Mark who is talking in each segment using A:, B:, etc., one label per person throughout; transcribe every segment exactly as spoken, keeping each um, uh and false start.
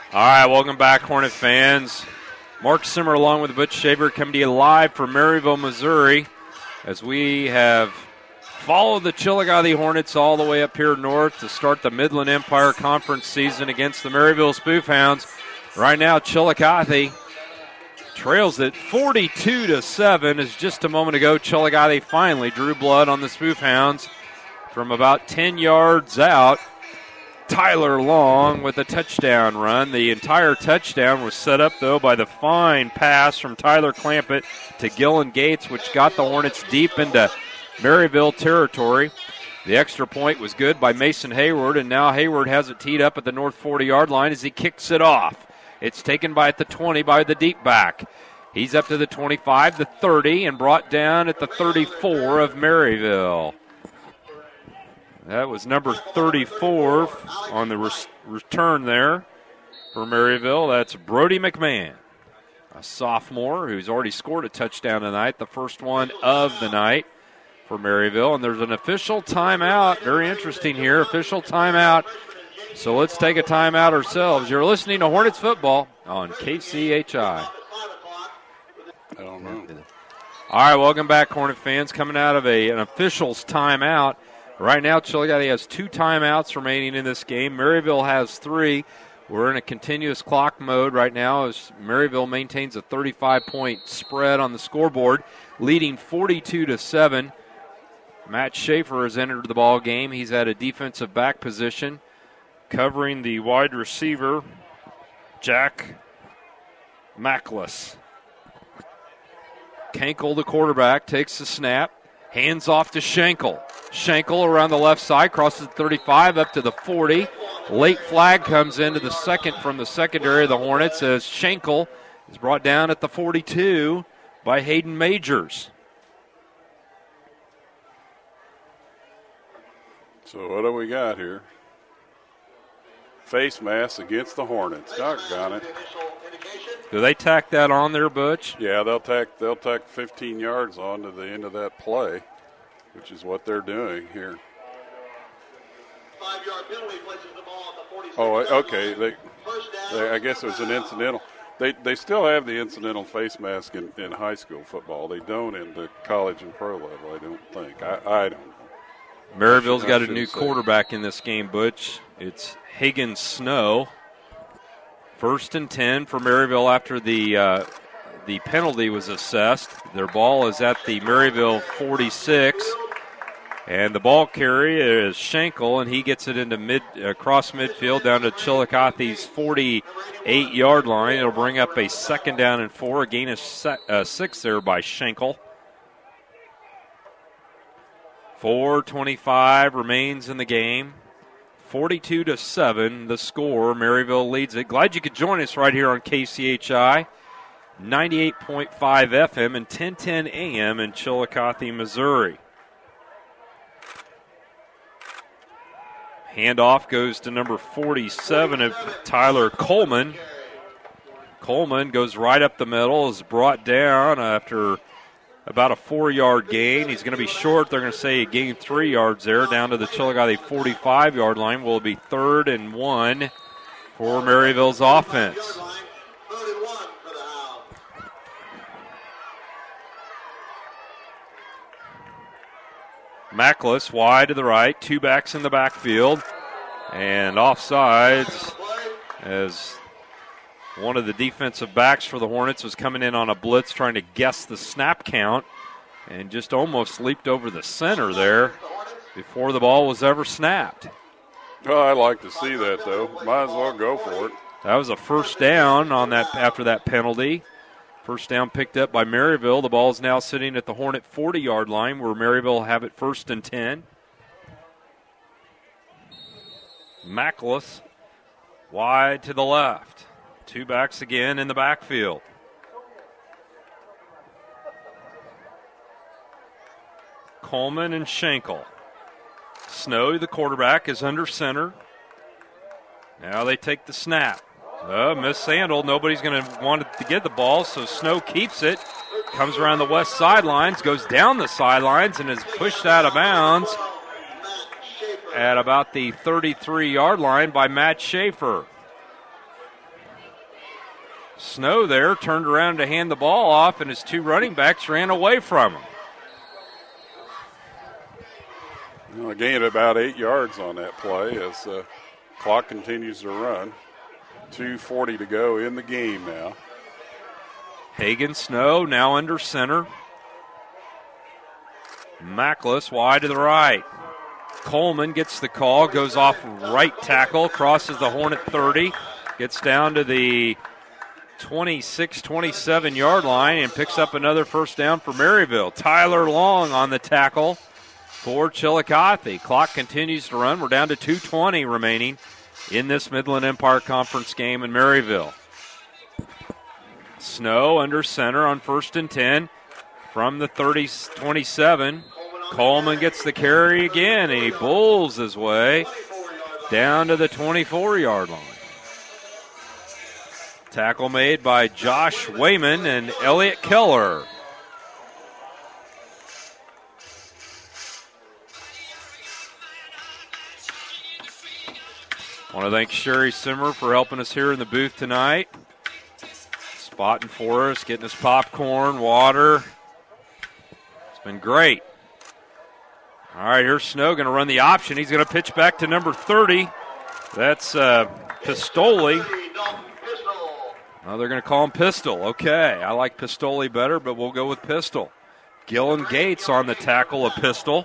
A: All right, welcome back, Hornet fans. Mark Simmer along with Butch Shaver coming to you live from Maryville, Missouri, as we have followed the Chillicothe Hornets all the way up here north to start the Midland Empire Conference season against the Maryville Spoofhounds. Right now, Chillicothe trails it forty-two to seven, as just a moment ago Chillicothe finally drew blood on the Spoofhounds from about ten yards out. Tyler Long with a touchdown run. The entire touchdown was set up, though, by the fine pass from Tyler Clampett to Gillen Gates, which got the Hornets deep into Maryville territory. The extra point was good by Mason Hayward, and now Hayward has it teed up at the north forty-yard line as he kicks it off. It's taken by at the twenty by the deep back. He's up to the twenty-five, the thirty, and brought down at the thirty-four of Maryville. That was number thirty-four on the res- return there for Maryville. That's Brody McMahon, a sophomore who's already scored a touchdown tonight, the first one of the night for Maryville. And there's an official timeout. Very interesting here, official timeout. So let's take a timeout ourselves. You're listening to Hornets football on K C H I.
B: I don't know.
A: All right, welcome back, Hornet fans. Coming out of a, an official's timeout. Right now, Chillicothe has two timeouts remaining in this game. Maryville has three. We're in a continuous clock mode right now as Maryville maintains a thirty-five point spread on the scoreboard, leading forty-two to seven. Matt Schaefer has entered the ball game. He's at a defensive back position, covering the wide receiver, Jack Mackless. Kenkel, the quarterback, takes the snap. Hands off to Schenkel. Schenkel around the left side, crosses the thirty-five up to the forty. Late flag comes into the second from the secondary of the Hornets as Schenkel is brought down at the forty-two by Hayden Majors.
B: So what do we got here? Face mask against the Hornets. Doggone it.
A: Do they tack that on there, Butch?
B: Yeah, they'll tack they'll tack fifteen yards on to the end of that play, which is what they're doing here.
C: Five-yard penalty places the ball at the forty-six.
B: Oh, okay. They, they, I guess it was an incidental. They they still have the incidental face mask in, in high school football. They don't in the college and pro level, I don't think. I, I don't know.
A: Maryville's got a new quarterback in this game, Butch. It's Higgins Snow. First and ten for Maryville after the uh, the penalty was assessed. Their ball is at the Maryville forty-six. And the ball carrier is Schenkel, and he gets it into mid across midfield down to Chillicothe's forty-eight-yard line. It'll bring up a second down and four, a gain of se- uh, six there by Schenkel. four twenty-five remains in the game. forty-two to seven, the score. Maryville leads it. Glad you could join us right here on K C H I, ninety-eight point five F M and ten ten A M in Chillicothe, Missouri. Handoff goes to number forty-seven of Tyler Coleman. Coleman goes right up the middle, is brought down after about a four-yard gain. He's going to be short. They're going to say he gained three yards there down to the Chillicothe forty-five-yard line. Will be third and one for Maryville's offense. Mackless wide to the right, two backs in the backfield, and offsides as one of the defensive backs for the Hornets was coming in on a blitz trying to guess the snap count and just almost leaped over the center there before the ball was ever snapped.
B: Oh, I'd like to see that, though. Might as well go for it.
A: That was a first down on that after that penalty. First down picked up by Maryville. The ball is now sitting at the Hornet forty-yard line where Maryville have it first and ten. Mackless wide to the left. Two backs again in the backfield. Coleman and Schenkel. Snow, the quarterback, is under center. Now they take the snap. Uh, mishandled. Nobody's going to want to get the ball, so Snow keeps it. Comes around the west sidelines, goes down the sidelines, and is pushed out of bounds at about the thirty-three-yard line by Matt Schaefer. Snow there turned around to hand the ball off, and his two running backs ran away from him.
B: Well, gained about eight yards on that play as the clock continues to run. two forty to go in the game now.
A: Hagen Snow now under center. Mackless wide to the right. Coleman gets the call, goes off right tackle, crosses the Hornet thirty, gets down to the twenty-six twenty-seven yard line and picks up another first down for Maryville. Tyler Long on the tackle for Chillicothe. Clock continues to run. We're down to two twenty remaining in this Midland Empire Conference game in Maryville. Snow under center on first and ten from the thirty twenty-seven. Coleman gets the carry again, and he bulls his way down to the twenty-four yard line. Tackle made by Josh Wayman and Elliott Keller. I want to thank Sherry Simmer for helping us here in the booth tonight. Spotting for us, getting us popcorn, water. It's been great. All right, here's Snow going to run the option. He's going to pitch back to number thirty. That's uh, Pistoli. Oh, they're going to call him Pistol. Okay, I like Pistoli better, but we'll go with Pistol. Gillen Gates on the tackle of Pistol.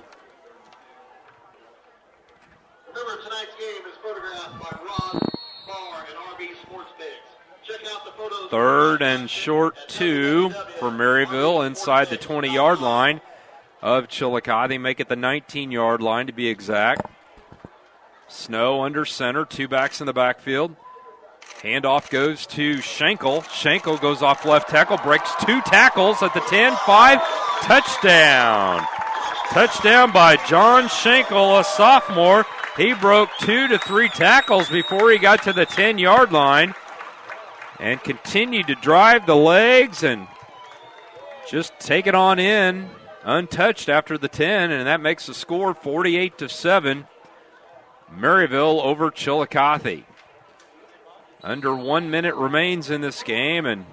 C: Remember, tonight's game is photographed by Ron Barr and R B Sports Pigs. Check out the photos.
A: Third and short two for Maryville inside the twenty yard line of Chillicothe. Make it the nineteen yard line to be exact. Snow under center, two backs in the backfield. Handoff goes to Schenkel. Schenkel goes off left tackle, breaks two tackles at the ten five. Touchdown. Touchdown by John Schenkel, a sophomore. He broke two to three tackles before he got to the ten yard line and continued to drive the legs and just take it on in untouched after the ten, and that makes the score forty-eight to seven. Maryville over Chillicothe. Under one minute remains in this game, and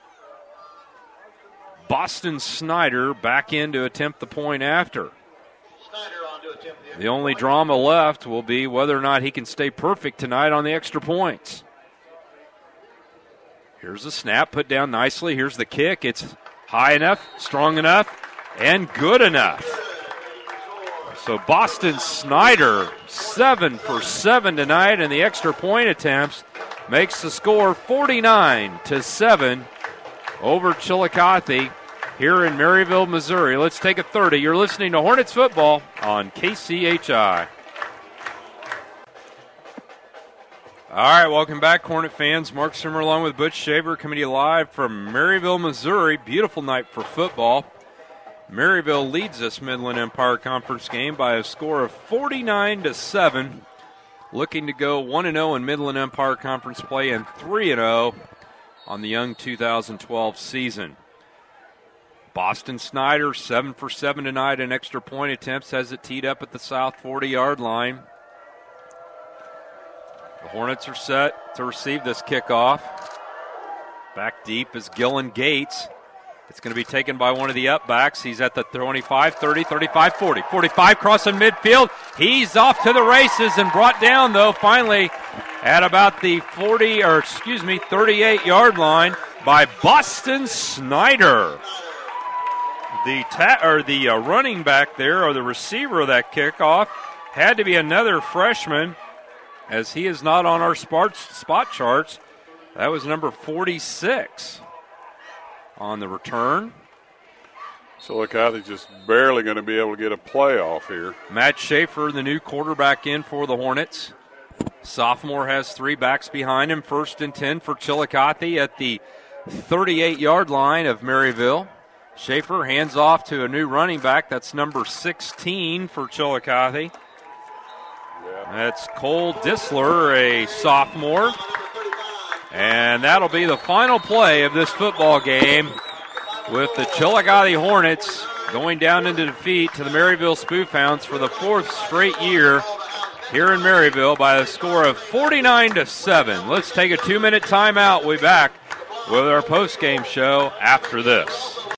A: Boston Snyder back in to attempt the point after.
C: Snyder on to attempt the
A: The only drama left will be whether or not he can stay perfect tonight on the extra points. Here's the snap, put down nicely. Here's the kick. It's high enough, strong enough, and good enough. So Boston Snyder, seven for seven tonight in the extra point attempts, makes the score forty-nine to seven over Chillicothe here in Maryville, Missouri. Let's take a thirty. You're listening to Hornets football on K C H I. All right, welcome back, Hornet fans. Mark Simmer along with Butch Shaver coming to you live from Maryville, Missouri. Beautiful night for football. Maryville leads this Midland Empire Conference game by a score of forty-nine to seven. Looking to go one and oh in Midland Empire Conference play and three and oh on the young two thousand twelve season. Boston Snyder, seven for seven tonight in extra point attempts, has it teed up at the south forty yard line. The Hornets are set to receive this kickoff. Back deep is Gillen Gates. It's going to be taken by one of the upbacks. He's at the twenty-five, thirty, thirty-five, forty. forty-five crossing midfield. He's off to the races and brought down, though, finally at about the forty, or excuse me, thirty-eight yard line by Boston Snyder. The ta- or the uh, running back there, or the receiver of that kickoff, had to be another freshman, as he is not on our spot, spot charts. That was number forty-six. On the return.
B: Chillicothe just barely going to be able to get a playoff here.
A: Matt Schaefer, the new quarterback in for the Hornets. Sophomore has three backs behind him. First and ten for Chillicothe at the thirty-eight yard line of Maryville. Schaefer hands off to a new running back. That's number sixteen for Chillicothe.
B: Yeah.
A: That's Cole Disler, a sophomore. And that'll be the final play of this football game, with the Chillicothe Hornets going down into defeat to the Maryville Spoofhounds for the fourth straight year here in Maryville by a score of forty-nine to seven. Let's take a two minute timeout. We'll be back with our post-game show after this.